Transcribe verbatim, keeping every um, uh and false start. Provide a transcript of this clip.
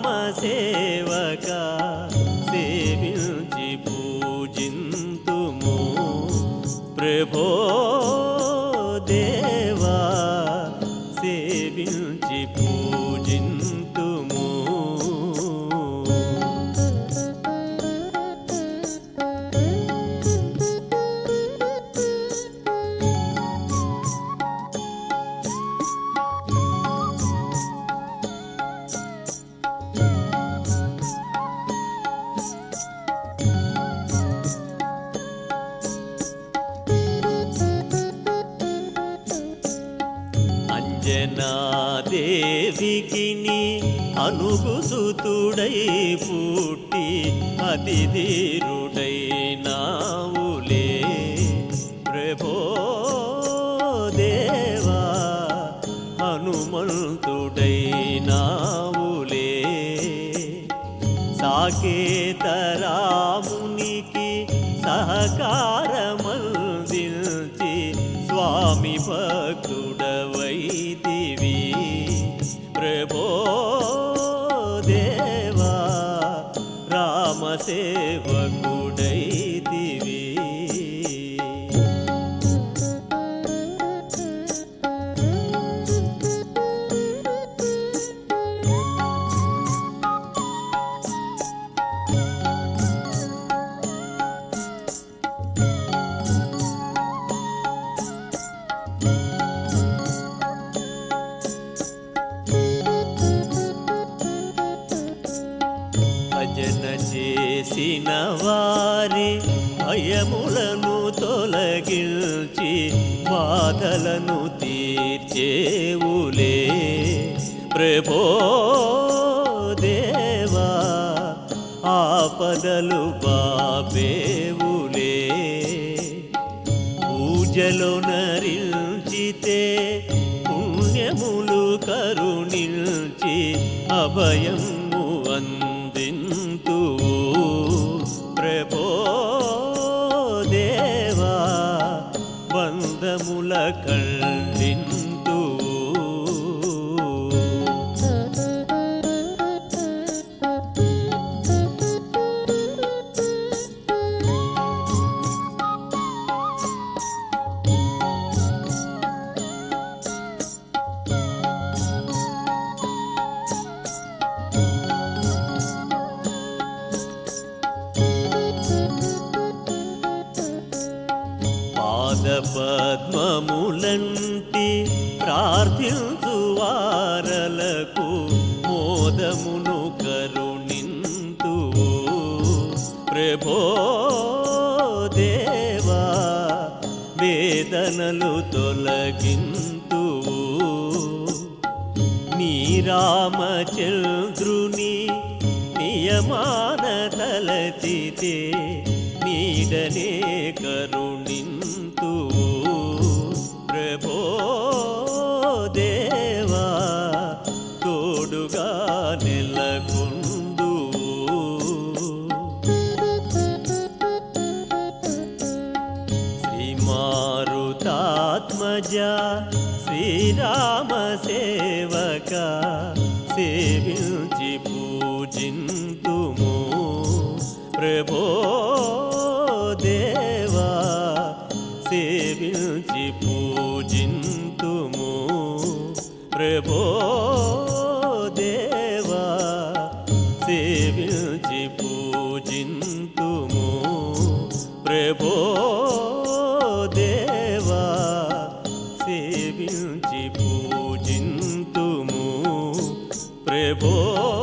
శ్రీరామ సేవక సేవించి పూజింతుము ప్రభో దేవా సేవించి పూజింతుము. అంజనాదేవికిని అనుగుసుతుడై పుట్టి అతిధీరుడై నావులే ప్రభో దేవా హనుమంతుడై నావులే. సాకేతరామునికి సహకారమందించి స్వామి భక్తుడవైతివి ప్రభో దేవా రామ సేవకుడైతివి. భజన చేసిన వారి భయములను తొలగించి బాధలను తీర్చేవులే ప్రభో దేవా ఆపదలు బాపేవులే. పూజలో నరించితే పుణ్యములు కరుణించి అభయము అందింతువు ప్రభో దేవా బంధముల ఖండింతువు. పద్మములంటి ప్రార్థించు వారలకు మోదమును కరుణింతువు ప్రభో దేవా వేదనలు తొలగింతువు. నీ రామచంద్రుని నియమాన తలచితే నీడనే కరుణింతువు ప్రభో దేవా తోడుగా నెలకొందువు. శ్రీ మారుతాత్మజ శ్రీరామ సేవక సేవించి పూజింతుము ప్రభో దేవా సేవించి పూజింతుము ప్రభో దేవా సేవించి పూజింతుము ప్రభో దేవా సేవించి పూజింతుము ప్రభో